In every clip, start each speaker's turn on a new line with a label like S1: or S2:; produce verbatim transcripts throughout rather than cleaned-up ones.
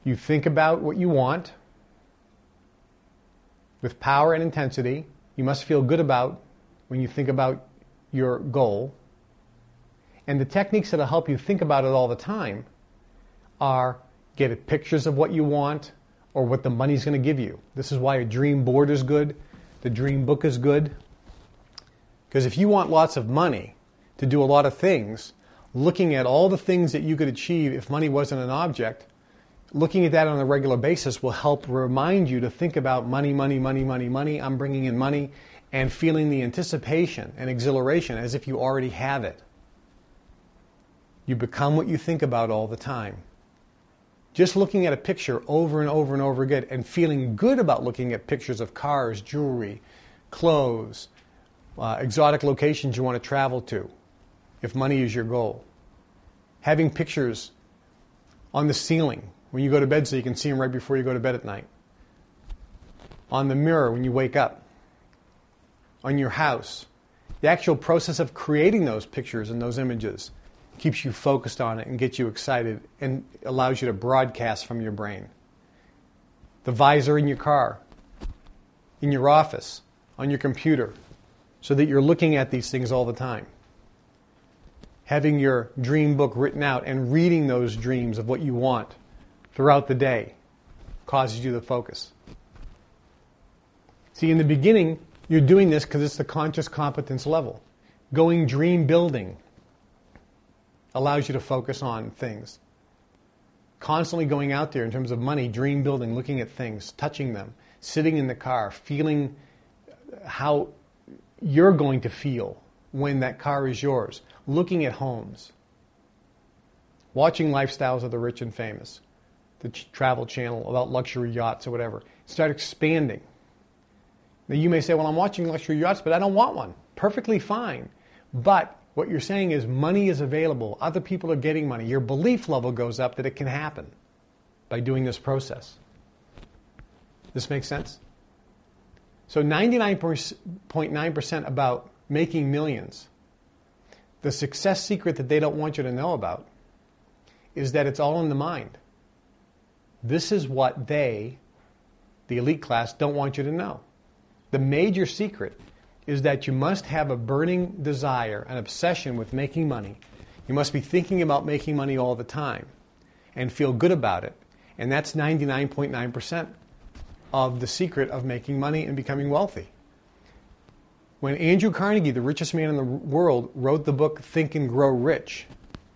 S1: You think about what you want with power and intensity. You must feel good about when you think about your goal. And the techniques that will help you think about it all the time are get pictures of what you want or what the money's going to give you. This is why a dream board is good. The dream book is good. Because if you want lots of money to do a lot of things, looking at all the things that you could achieve if money wasn't an object, looking at that on a regular basis will help remind you to think about money, money, money, money, money. I'm bringing in money, and feeling the anticipation and exhilaration as if you already have it. You become what you think about all the time. Just looking at a picture over and over and over again and feeling good about looking at pictures of cars, jewelry, clothes, uh, exotic locations you want to travel to, if money is your goal. Having pictures on the ceiling when you go to bed so you can see them right before you go to bed at night. On the mirror when you wake up. On your house. The actual process of creating those pictures and those images keeps you focused on it and gets you excited and allows you to broadcast from your brain. The visor in your car, in your office, on your computer, so that you're looking at these things all the time. Having your dream book written out and reading those dreams of what you want throughout the day causes you to focus. See, in the beginning, you're doing this because it's the conscious competence level. Going dream building allows you to focus on things. Constantly going out there in terms of money, dream building, looking at things, touching them, sitting in the car, feeling how you're going to feel when that car is yours, looking at homes, watching Lifestyles of the Rich and Famous, the travel channel about luxury yachts or whatever. Start expanding. Now you may say, well, I'm watching luxury yachts, but I don't want one. Perfectly fine. But what you're saying is money is available. Other people are getting money. Your belief level goes up that it can happen by doing this process. This makes sense? So ninety-nine point nine percent about making millions. The success secret that they don't want you to know about is that it's all in the mind. This is what they, the elite class, don't want you to know. The major secret is that you must have a burning desire, an obsession with making money. You must be thinking about making money all the time and feel good about it. And that's ninety-nine point nine percent of the secret of making money and becoming wealthy. When Andrew Carnegie, the richest man in the world, wrote the book Think and Grow Rich,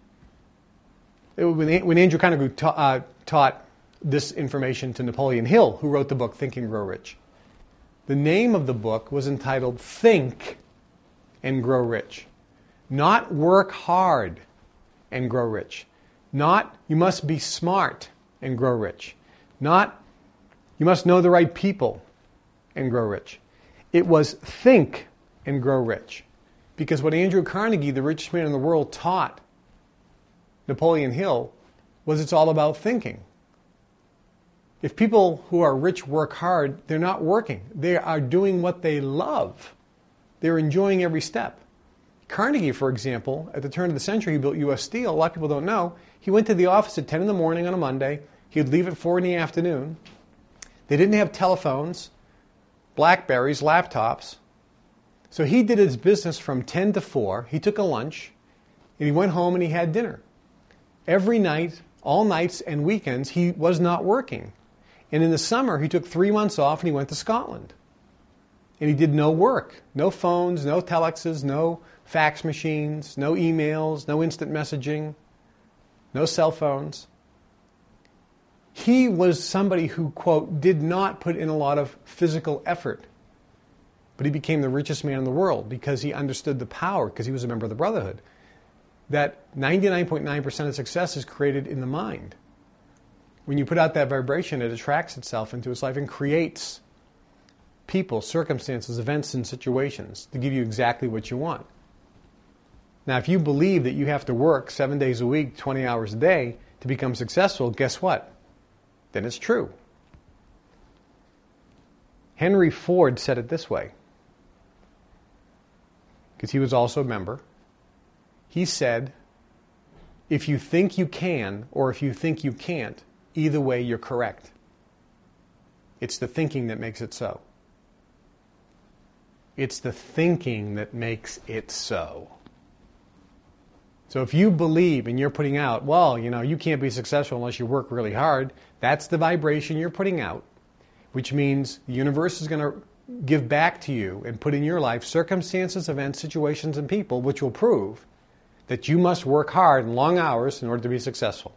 S1: it, when, when Andrew Carnegie ta- uh, taught this information to Napoleon Hill, who wrote the book Think and Grow Rich, the name of the book was entitled Think and Grow Rich. Not Work Hard and Grow Rich. Not You Must Be Smart and Grow Rich. Not You Must Know the Right People and Grow Rich. It was Think and Grow Rich. Because what Andrew Carnegie, the richest man in the world, taught Napoleon Hill was it's all about thinking. If people who are rich work hard, they're not working. They are doing what they love. They're enjoying every step. Carnegie, for example, at the turn of the century, he built U S Steel. A lot of people don't know. He went to the office at ten in the morning on a Monday. He'd leave at four in the afternoon. They didn't have telephones, Blackberries, laptops. So he did his business from ten to four. He took a lunch, and he went home and he had dinner. Every night, all nights and weekends, he was not working. And in the summer, he took three months off and he went to Scotland. And he did no work. No phones, no telexes, no fax machines, no emails, no instant messaging, no cell phones. He was somebody who, quote, did not put in a lot of physical effort. But he became the richest man in the world because he understood the power, because he was a member of the Brotherhood, that ninety-nine point nine percent of success is created in the mind. When you put out that vibration, it attracts itself into its life and creates people, circumstances, events, and situations to give you exactly what you want. Now, if you believe that you have to work seven days a week, twenty hours a day to become successful, guess what? Then it's true. Henry Ford said it this way, because he was also a member. He said, if you think you can, or if you think you can't, Either way, you're correct. It's the thinking that makes it so. It's the thinking that makes it so. So if you believe and you're putting out, well, you know, you can't be successful unless you work really hard, that's the vibration you're putting out, which means the universe is going to give back to you and put in your life circumstances, events, situations, and people which will prove that you must work hard and long hours in order to be successful.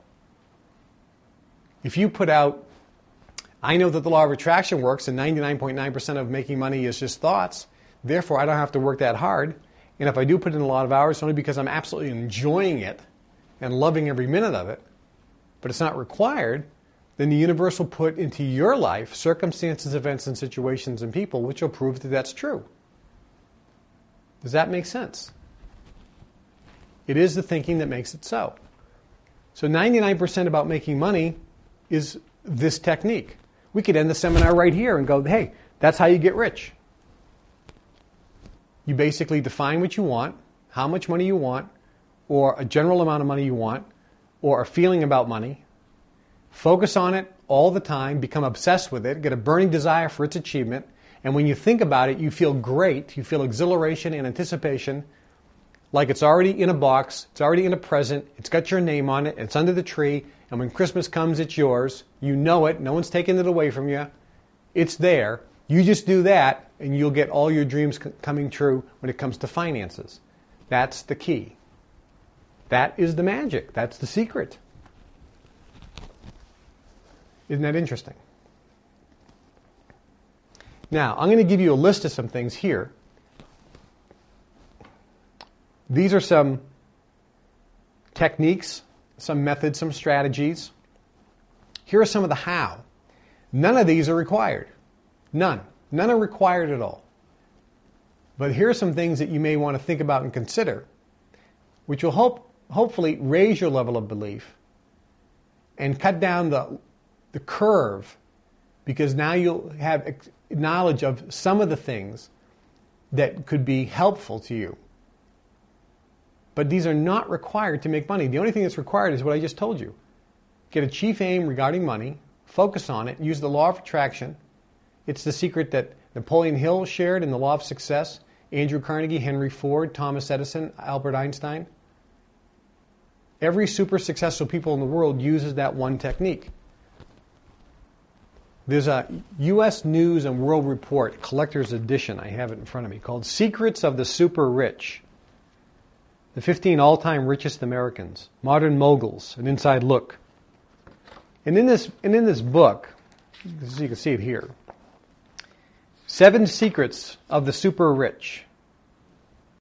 S1: If you put out, I know that the law of attraction works and ninety-nine point nine percent of making money is just thoughts, therefore I don't have to work that hard. And if I do put in a lot of hours, it's only because I'm absolutely enjoying it and loving every minute of it, but it's not required, then the universe will put into your life circumstances, events, and situations and people which will prove that that's true. Does that make sense? It is the thinking that makes it so. So ninety-nine percent about making money is this technique. We could end the seminar right here and go, hey, that's how you get rich. You basically define what you want, how much money you want, or a general amount of money you want, or a feeling about money. Focus on it all the time, become obsessed with it, get a burning desire for its achievement, and when you think about it, you feel great, you feel exhilaration and anticipation, like it's already in a box, it's already in a present, it's got your name on it, it's under the tree, and when Christmas comes, it's yours. You know it, no one's taking it away from you. It's there. You just do that, and you'll get all your dreams c- coming true when it comes to finances. That's the key. That is the magic. That's the secret. Isn't that interesting? Now, I'm going to give you a list of some things here. These are some techniques, some methods, some strategies. Here are some of the how. None of these are required. None. None are required at all. But here are some things that you may want to think about and consider, which will hope, hopefully raise your level of belief and cut down the, the curve, because now you'll have knowledge of some of the things that could be helpful to you. But these are not required to make money. The only thing that's required is what I just told you. Get a chief aim regarding money, focus on it, use the law of attraction. It's the secret that Napoleon Hill shared in The Law of Success, Andrew Carnegie, Henry Ford, Thomas Edison, Albert Einstein. Every super successful people in the world uses that one technique. There's a U S News and World Report, collector's edition, I have it in front of me, called Secrets of the Super Rich. The fifteen all-time richest Americans, modern moguls, an inside look. And in this, and in this book, as you can see it here, Seven Secrets of the Super Rich.